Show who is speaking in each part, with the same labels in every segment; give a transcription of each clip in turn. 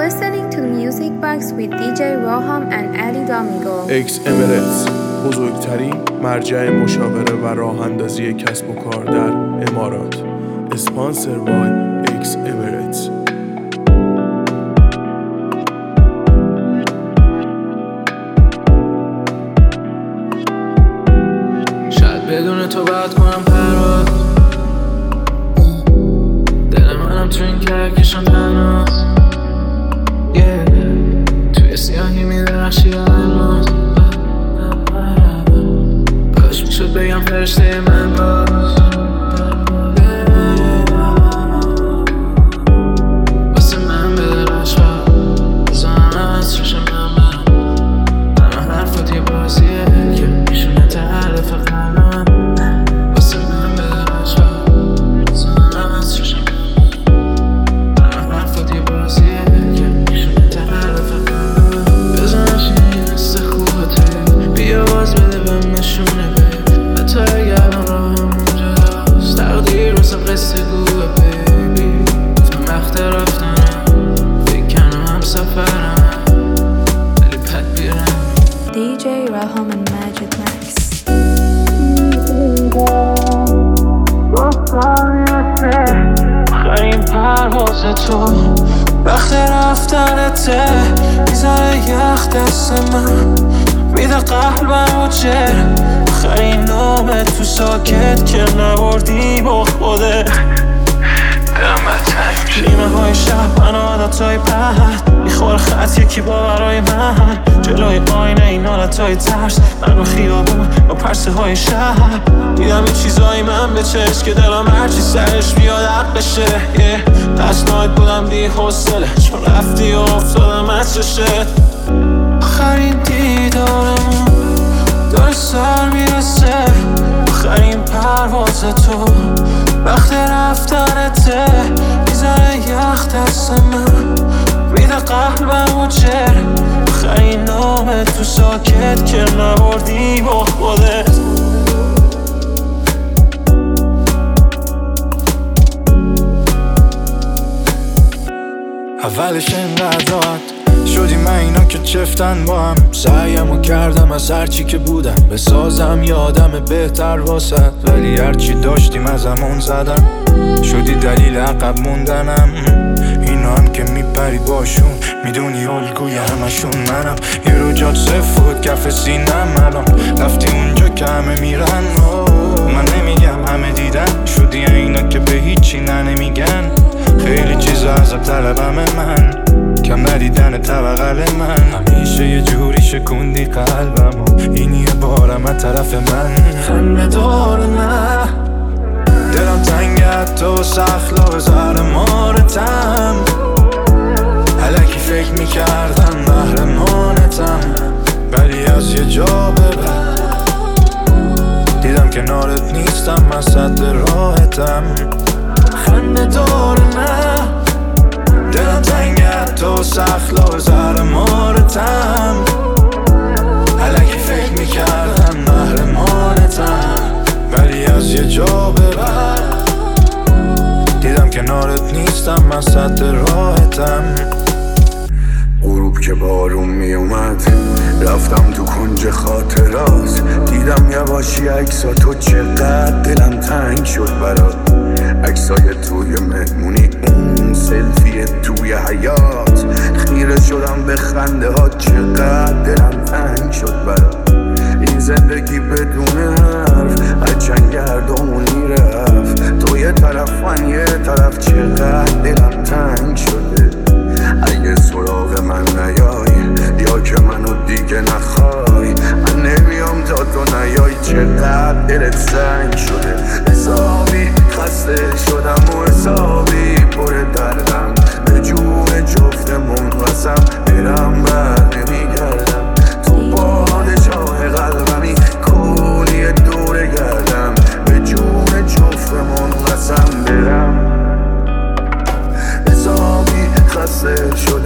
Speaker 1: listening to Music Box with DJ Roham and Ali Domingo.
Speaker 2: اکس امرتس، بزرگترین مرجع مشاوره و راه اندازی کسب و کار در امارات. اسپانسر بای اکس امرتس.
Speaker 3: شاید بدون تو باید کنم پرواز، دل منم تو این کهکشان تنهاست. توی سیاهی میدرخشی الماس، کاش میشد بگم فرشته من باز. واسه من بده عشقا، بزنم عطرش من همه حرفات یه بازیه که میشونه تعرف قلبم. واسه من بده عشقا، بزنم عطرش من همه حرفات یه بازیه که میشونه تعرف قلبم. بزنش این حس خوبته، بیا باز بده بهم نشونه بی، حتی اگر راهم اونجاست. تقدیر مثل قصه گوه بیبی، گفتم وقت رفتنم، فکر کنم هم سفرم، ولی پد بیرم.
Speaker 1: DJ Roham and Magic Max.
Speaker 3: آخرین پرواز تو وقت رفتنته، میذاره یخ دست من، میده قلبم و چر. آخرین نامه تو ساکت که نبردی با خودت، نیمه های شب من عادتهای پهد، میخوره خط یکی باورای من، جلوی آینه این حالتهای ترس، من رو خیابون با پرسه های شهر. دیدم این چیزایی من به چشم که دلم هرچی سرش بیاد حق بشه. دست ناید بودم بی حوصله، چون رفتی و افتادم از چشت. آخرین دیدارمون داره سر میرسه، آخرین پرواز تو وقت رفتنته، میزنه یخ دست من، میده قلبم و چر. آخرین نامه تو ساکت که نبردی با خودت.
Speaker 4: اولش اینقدر راحت شدی من اینا که چفتن با هم، سعیمو کردم از هرچی که بودم بسازم یادم بهتر واسد، ولی هرچی داشتیم ازمون زدن، شدی دلیل عقب موندنم. اینا هم که میپری باشون، میدونی الگوی همشون منم، یه رو جات سفود کف سینم، الان رفتی اونجا که همه میرن. من نمیگم همه دیدن، شدی اینا که به هیچی نمیگن، خیلی چیزا ازم طلبم من، کم ندیدن طبقل من، همیشه یه جوری شکوندی قلبم و این یه بارم از طرف من.
Speaker 3: خنده داره نه،
Speaker 4: دلم تنگت تو سخلا زهر مارتم، الکی فکر میکردم محرمانتم، ولی از یه جا به بعد دیدم کنارت نیستم، من صد راحتم.
Speaker 3: خنده داره نه،
Speaker 4: دلم تنگت تو سخلا زهر مارتم، الکی فکر میکردم محرمانتم، ولی از یه جا به بعد دیدم کنارت نیستم، من صد راحتم.
Speaker 5: غروب که بارون می اومد رفتم تو کنج خاطرات، دیدم یواشی عکسا تو، چقدر دلم تنگ شد برات. عکسای توی مهمونی، اون سلفی توی حیات، خیره شدم به خنده ها، چقدر دلم تنگ شد برات. این زندگی بدون حرف از چند گردمونی رفت، تو یه طرف من یه طرف، چقدر دلم تنگ شده. اگه سراغ من نیای یا که منو دیگه نخوای، من نمیام تا تو نیای، چقدر دلت سنگ شده. حسابی خسته شدم و حسابی پر دردم، به جون جفتمون قسم برم بر نمیگردم. تو پادشاه قلبمی کلی دور گردم، به جون جفتمون قسم برم. حسابی خسته شدم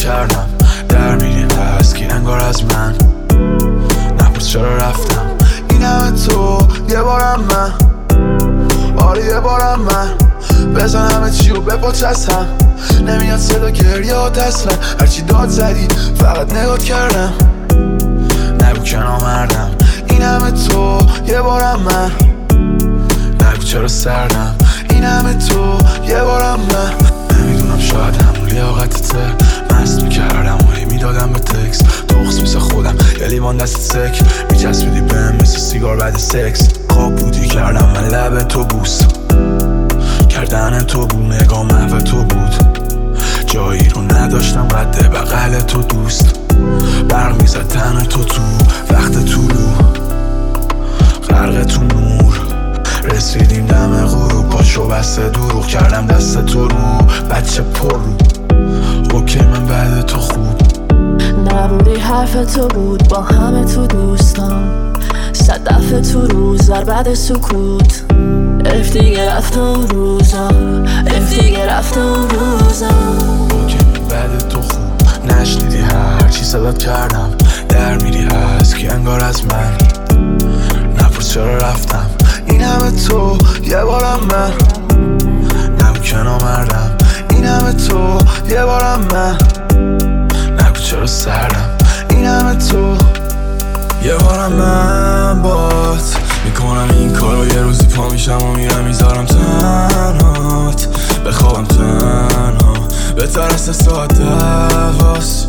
Speaker 4: کردم در میریم دستگی انگار از من نپرس چرا رفتم این همه تو یه بارم من آره یه بارم من بزن همه چی و بپچستم نمیاد صدا گریه ها اصلا هرچی داد زدی فقط نگات کردم نگو که نامردم این همه تو یه بارم من نگو چرا سردم این همه تو یه بارم من نمیدونم شاید همون لیاقتته مست میکردم و میدادم به تکس تخص مثل خودم یه لیوان دست سک میچسبیدی بهم مثل سیگار بعد سکس خواب بودی کردم من لب تو بوس کردن تو بود نگاه محو تو بود جایی رو نداشتم قد بغل تو دوست برق میزد تن تو وقت طولو غرق تو نور رسیدیم دم غروب پاشو بسته دروغ کردم دست تو رو بچه پر رو اوکی من بعد تو خوب
Speaker 6: نبودی حرف تو بود با همه تو دوستان صدف تو روز بعد سکوت اف دیگه رفت اون روزا اف دیگه رفت اون روزا
Speaker 4: اوکی من بعد تو خوب نشنیدی هر چی صدات کردم در میری هست که انگار از من نپرس چرا رفتم این همه تو یه بارم من نگو که نامردم این همه تو یه بارم من نگو چرا سردم این همه تو یه بارم من بات میکنم این کارو یه روزی پا میشم و میرم میذارم تنهات بخوابم تنها بهتر از 3 ساعت دواست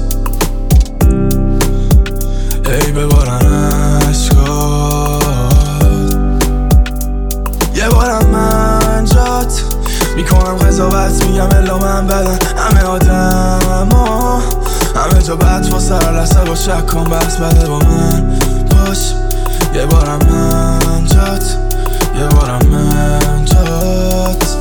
Speaker 4: هی ببارن عشقات یه بارم من جات میکنم قضاوت میگم الا من بدن همه آدم ها همه جا بد و سر لحظه با شک کن بس بده با من باش یه بارم من جات یه بارم من جات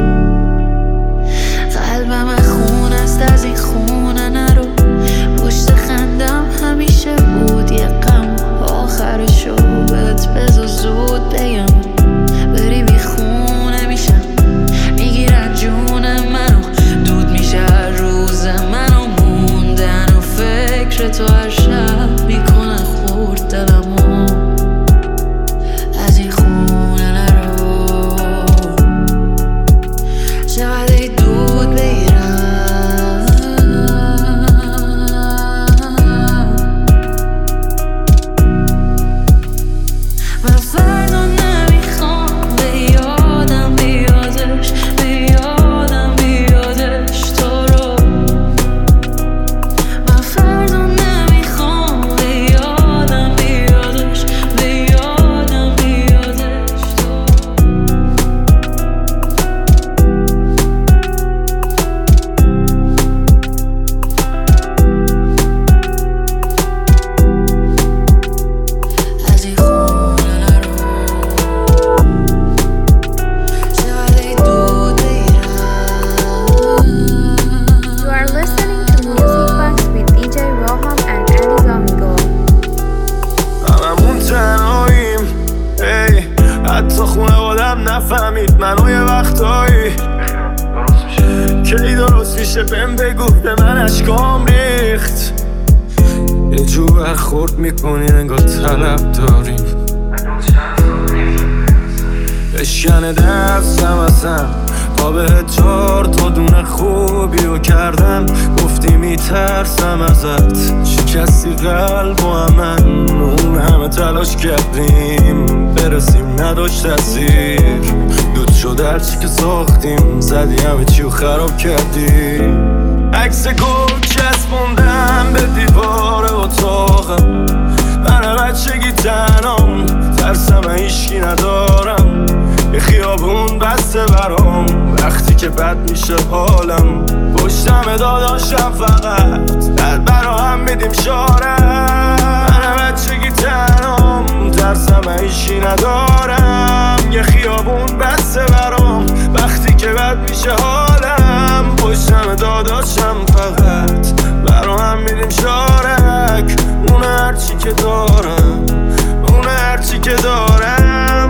Speaker 6: قلبم خون است از این خونه نرو پشت خندم همیشه بود یه غم آخرشو بهت بذار زود بگم بری بی خونه میشم میگیرن جون منو دود میشه هر روز منو موندن و فکر تو هر شب میکنه خورد دلمو از این خونه نرو چقدر ای دود بگیرم من فردا نمیخوام به یادم بیادش به یادم بیادش تو رو من فردا نمیخوام به یادم بیادش به یادم بیادش تو از این خونه نرو چقدر ای دود بگیرم
Speaker 1: You are listening to Music Box with DJ Roham and Ali Gamigo.
Speaker 5: هممون تنهاییم ای حتی خونه آدم نفهمید منو یه وقتایی کی درست میشه بهم بگو به من اشکام ریخت یه جو برخورد میکنی انگار طلب داریم بشکنه دستم ازم تا به 4 تا دونه خوبی رو کردم گفتی میترسم ازت شکستی قلب و من اون همه تلاش کردیم برسیم نداشت تاثیر دود شد هرچی که ساختیم زدی همه چی رو خراب کردی عکس گل چسبوندم به دیوار اتاقم من بچگی تنام ترسم هیچکی ندارم یه خیابون بسته برام وقتی که بد میشه حالم پشتم داداشم فقط در برا هم میدیم شارم من بچگی تنام ترسم هیچکی ندارم یه خیابون بسته برام وقتی که بد میشه حالم پشتم داداشم فقط برا هم میدیم شارک اون هرچی که دارم اون هرچی که دارم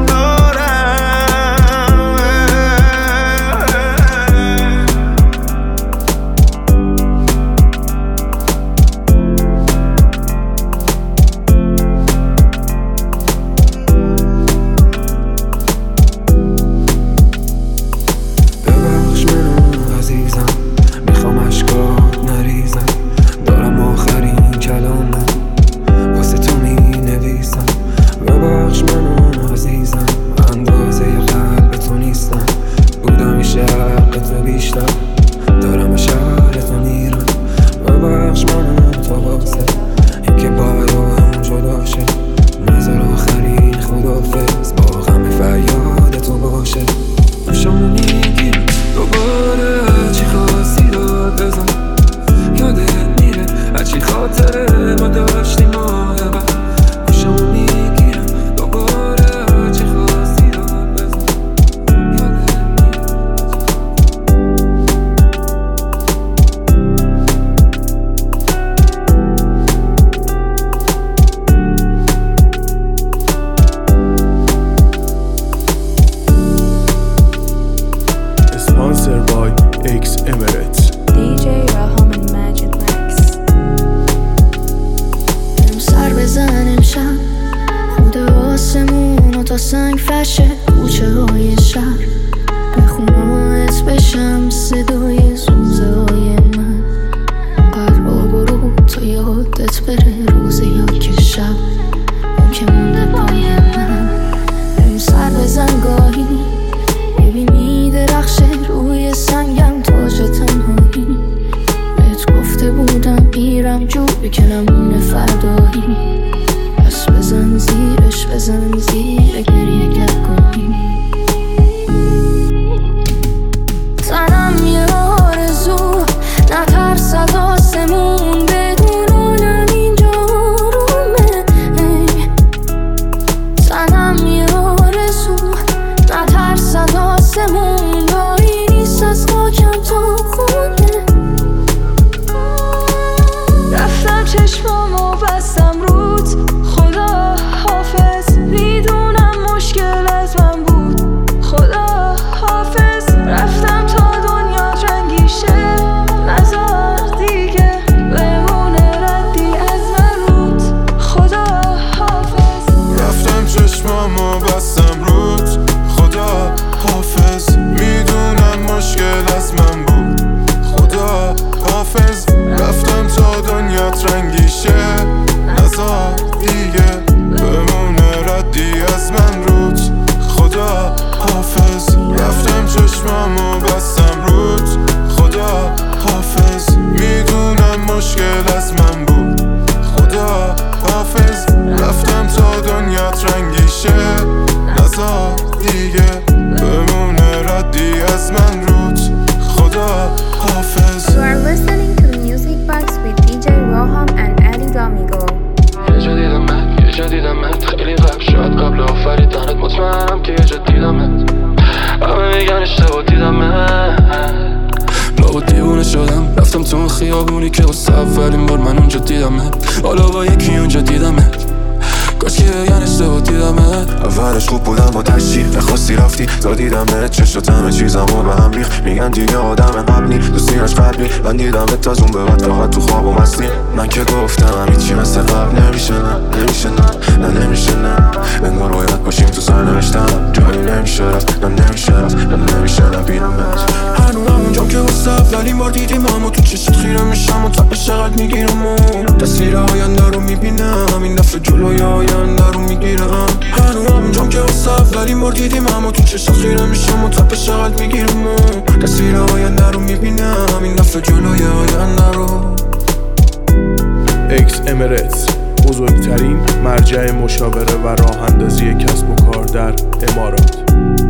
Speaker 6: سنگم تاج تنهایی. بهت گفته بودم میرم جوری که نمونه فردایی. پس بزن زیرش، بزن زیر گریه گرگایی. تنم یه آرزو، نترسد آسمون بدون عالم اینجا آرومه. تنم یه آرزو، نترسد آسمون دایی نیست از خاکم تا خونه. رفتم چشمامو بستم رود، خدا حافظ. میدونم مشکل از من بود، خدا حافظ. رفتم تا دنیا رنگی شه، نزار دیگه بمونه ردی از من رود، خدا حافظ.
Speaker 7: رفتم چشمامو بستم رود، خدا حافظ. میدونم مشکل از من بود، خدا حافظ. رفتم تا دنیات رنگی شه، نزار دیگه بمونه ردی از من رود، خدا حافظ. رفتم چشمامو بستم رود، خدا حافظ. میدونم مشکل از من بود، خدا حافظ. رفتم تا دنیات رنگی شه، نزار دیگه بمونه ردی از من رود، خدا حافظ.
Speaker 1: You are listening to Music Box with DJ Roham and Ali Domingo.
Speaker 8: یه جا دیدمت خیلی قبل، شاید قبل آفریدنت. مطمئنم که یه جا دیدمت، همه میگن اشتباه دیدمت. لابا دیوونه شدم، رفتم تو اون خیابونی که واسه اولین بار من اونجا دیدمت. حالا با یکی اونجا دیدمت، کاش که بگن اشتباه دیدمت.
Speaker 9: اولش خوب بودم با تشریف، نخواستی رفتی تا دیدمت. چشات همه چیزمو به هم ریخت، میگن دیگه آدم قبلی دوستینش قبلی. من دیدمت از اون به بعد فقط تو خواب و مستی. من که گفتم هیچی مثل قبل نمیشه، نه نمیشه، نه نمیشه، نه. انگار باید باشیم تو سرنوشتم، جایی نمیشه رفت، نه نمیشه رفت، نه نمیشه نبینمت.
Speaker 7: هنوز همونجام که واسه اولین بار دیدیم همو تو چشت خیره میشم و تپش چقدر میگیرم و تصویر آینده رو میبینم، این دفعه جلوی آینده رو میگیرم. هنوز همونجام که واسه اولین بار دیدیم همو تو چشت خیره میشم و تپش چقدر میگیرم و تصویر آینده رو میبینم، این دفعه جلوی آینده رو.
Speaker 2: اکس امرتس، بزرگترین مرجع مشاوره و راه اندازی کسب و کار در امارات.